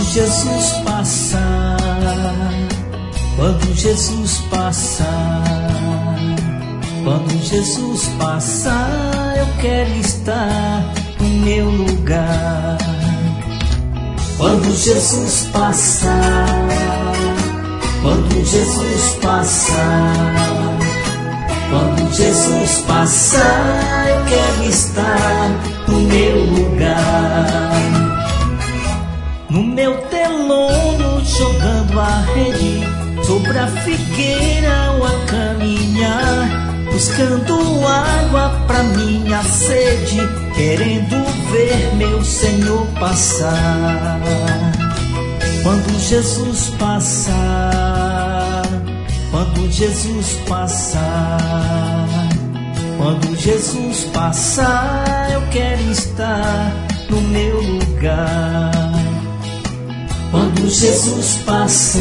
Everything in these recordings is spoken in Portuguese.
Jesus passar, quando Jesus passar, quando Jesus passar, eu quero estar no meu lugar. Quando Jesus passar, quando Jesus passar, quando Jesus passar, eu quero estar no meu lugar. No meu telônio jogando a rede, sobre a figueira ou a caminhar, buscando água pra minha sede, querendo ver meu Senhor passar. Quando Jesus passar, quando Jesus passar, quando Jesus passar, eu quero estar no meu lugar. Quando Jesus passar,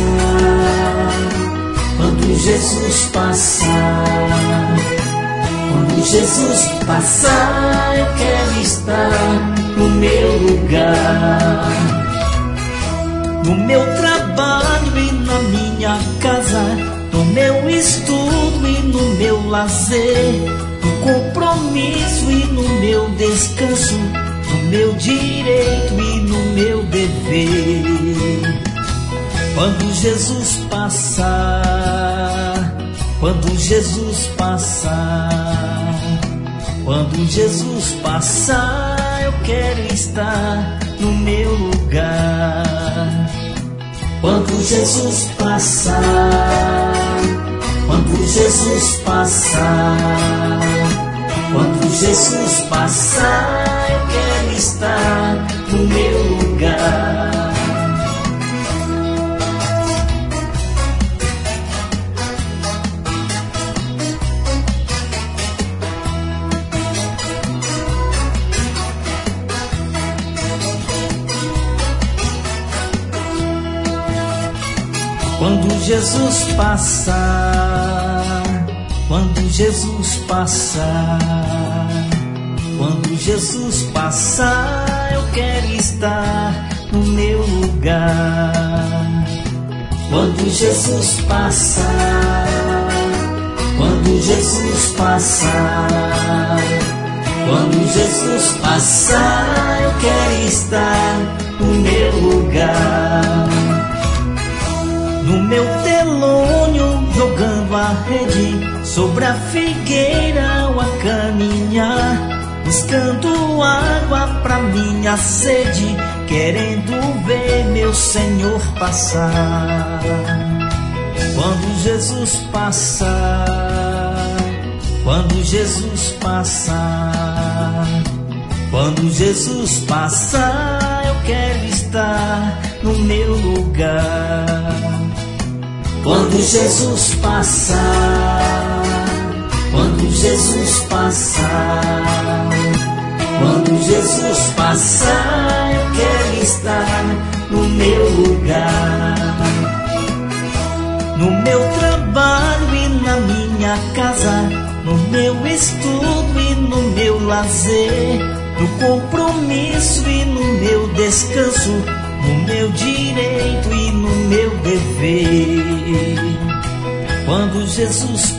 quando Jesus passar, quando Jesus passar, eu quero estar no meu lugar. No meu trabalho e na minha casa, no meu estudo e no meu lazer, no compromisso e no meu descanso, no meu direito e no meu dever. Quando Jesus passar, quando Jesus passar, quando Jesus passar, eu quero estar no meu lugar. Quando Jesus passar, quando Jesus passar, quando Jesus passar, eu quero estar no meu lugar. Quando Jesus passar, quando Jesus passar, quando Jesus passar, eu quero estar no meu lugar. Quando Jesus passar, quando Jesus passar, quando Jesus passar, eu quero estar no meu lugar. No meu telônio jogando a rede, sobre a figueira ou a caminhar, buscando água pra minha sede, querendo ver meu Senhor passar. Quando Jesus passar, quando Jesus passar, quando Jesus passar, eu quero estar no meu lugar. Quando Jesus passar, quando Jesus passar, quando Jesus passar, eu quero estar no meu lugar. No meu trabalho e na minha casa, no meu estudo e no meu lazer, no compromisso e no meu descanso, no meu direito e no meu dever. Quando Jesus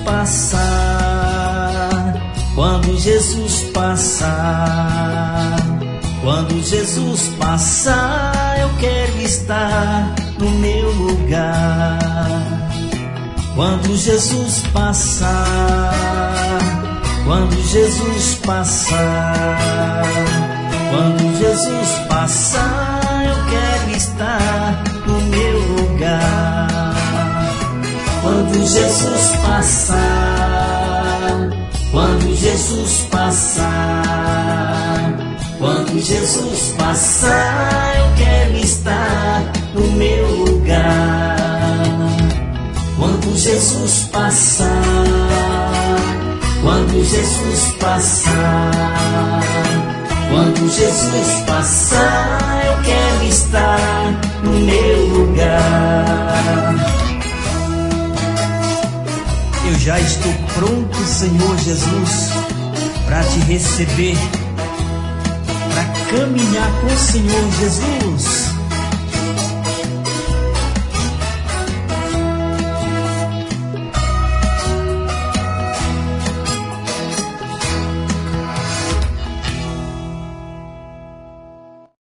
passar, quando Jesus passar, quando Jesus passar, eu quero estar no meu lugar. Quando Jesus passar, quando Jesus passar, quando Jesus passar, eu quero estar no meu lugar. Quando Jesus passar, quando Jesus passar, quando Jesus passar, eu quero estar no meu lugar. Quando Jesus passar, quando Jesus passar, quando Jesus passar, eu quero estar no meu lugar. Eu já estou pronto, Senhor Jesus, para te receber, para caminhar com o Senhor Jesus.